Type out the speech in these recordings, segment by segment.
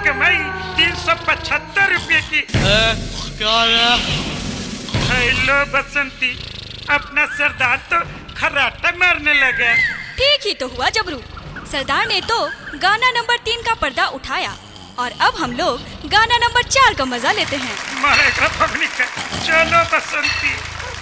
कमाई 375 रुपये की। क्या? हेलो बसंती, अपना सरदार तो खर्राटा मारने लगा। ठीक ही तो हुआ जबरू। सरदार ने तो गाना नंबर 3 का पर्दा उठाया और अब हम लोग गाना नंबर 4 का मजा लेते हैं। मारेगा पगली का। चलो बसंती।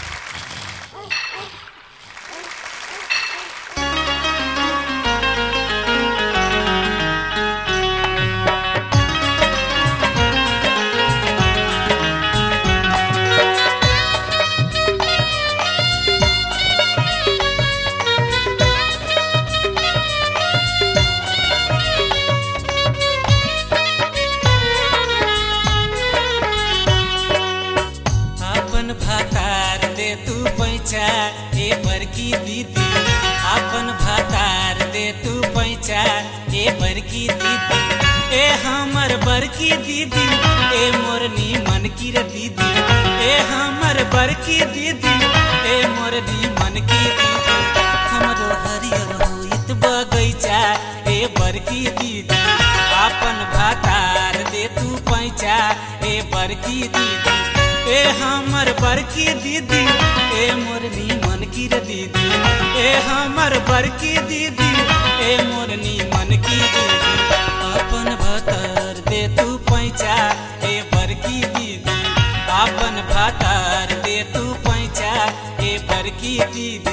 भातार दे तू पैसा ए बड़की दीदी, अपन भातार दे तू पैसा ए बड़की दीदी, ए हमर बड़की दीदी, ए मोरनी मन की रे दीदी, ए हमर बड़की दीदी, ए मोरनी मन की दीदी, हमरो हरियर होइत बगैचा ए बड़की दीदी, अपन भातार दे तू पैसा ए बड़की दीदी, ए हमर बड़की दीदी, ए मोरनी मन की रे दीदी, ए हमर बड़की दीदी, ए मोरनी मन की दीदी, अपन भातार दे तू पैसा ए बड़की दीदी, अपन भातार दे तू पैसा ए बड़की दीदी।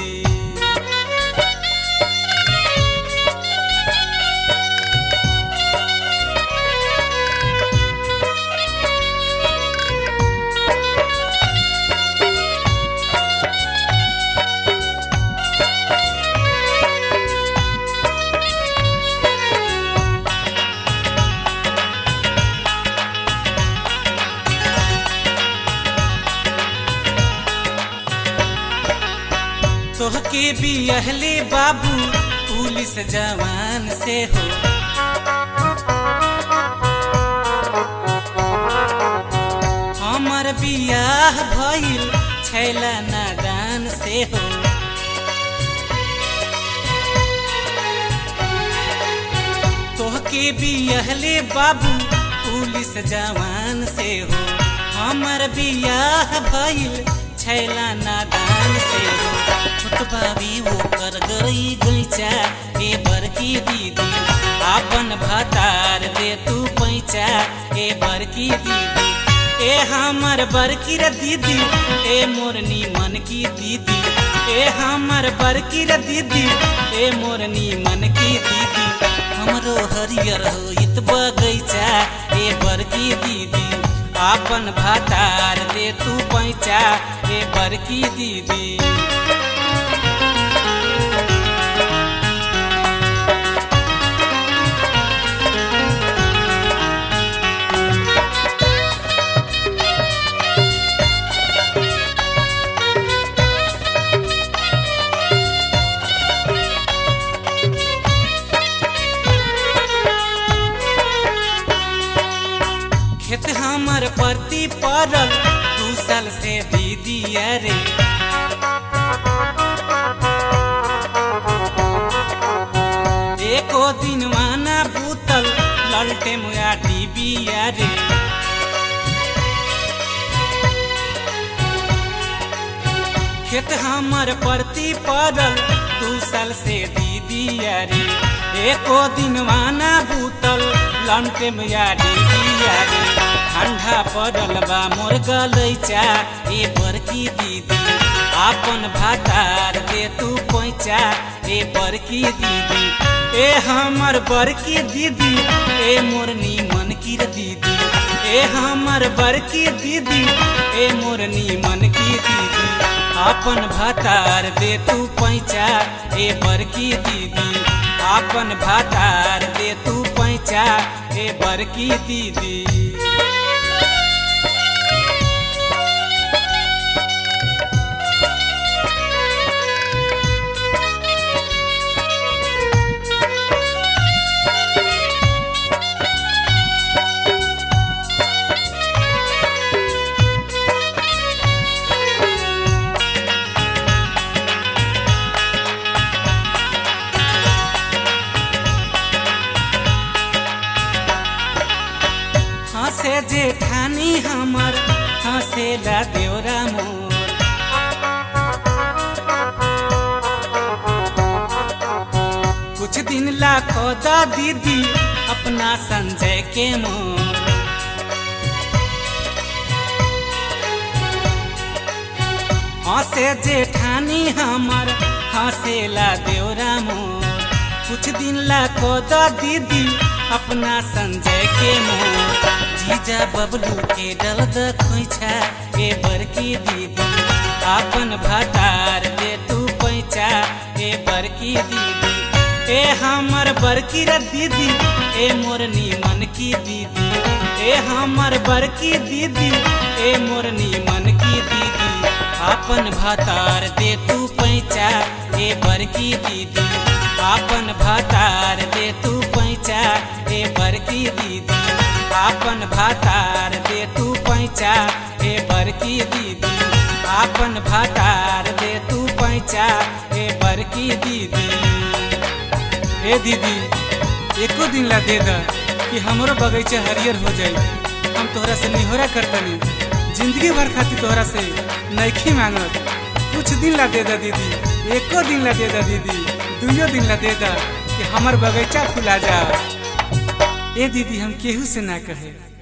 तोहके बियहले बाबू पुलिस जवान से हो, हमर बियाह भइल छैला नादान से हो, तोहके बियहले बाबू पुलिस जवान से हो, हमर बियाह भइल छैला नादान से हो, छोटबाबी वो कर गई गईचा ए बड़की दीदी, अपन भातार दे तू पैसा ए बड़की दीदी, ए हमर बड़की रे दीदी, ए मोरनी मन की दीदी, ए हमर बड़की रे दीदी, ए मोरनी मन की दीदी, हमरो हरियर होइत बगैचा ए बड़की दीदी, अपन भातार दे तू पैसा ए बड़की दीदी। खेत हमर परती पड़ल 2 साल से दीदी रे, एको दिन वाना बूतल ललटे मुया टीवी रे, खेत हमर परती पड़ल 2 साल से दीदी रे, एको दिन वाना बूतल ललटे मुया टीवी रे, ठंडा पड़ल बा मोर गलैचा ए बड़की दीदी, अपन भातार दे तू पैसा ए बड़की दीदी, ए हमर बड़की दीदी, ए मोरनी मन की रे दीदी, ए हमर बड़की दीदी, ए मोरनी मन की दीदी, अपन भातार दे तू पैसा ए बड़की दीदी, अपन भातार दे तू पैसा ए बड़की दीदी। हंसेला देवरा मोर। कुछ दिन ला खोदा दीदी अपना संजय के मोर। हंसे जेठानी हमर हंसेला देवरा मोर। कुछ दिन ला खोदा दीदी अपना संजय के मोर। जीजा बबलू के डल द खोइछा ए बड़की दीदी आपन भतार दे तू पैचा ए बड़की दीदी। ए हमर बड़की रे दीदी ए मोर नीमन की दीदी। ए हमर बड़की दीदी ए मोर नीमन की दीदी आपन भतार दे तू पैचा ए बड़की दीदी। आपन भतार दे तू पैचा ए बड़की दीदी। आपन भतार दे तू पैचा ए बड़की दीदी। आपन भतार दे तू पैचा ए बड़की दीदी। ए दीदी एको दिन ला दे दा कि हमरो बगीचा हरियर हो जाई। हम तोहरा से निहोरा करतनी जिंदगी भर खातिर तोहरा से नइखी मांगत। कुछ दिन ला दे दा दीदी, एको दिन ला दे दा दीदी, दुइयो दिन ला दे दा कि हमर बगीचा फुला जा। ए दीदी हम केहू से ना कहे।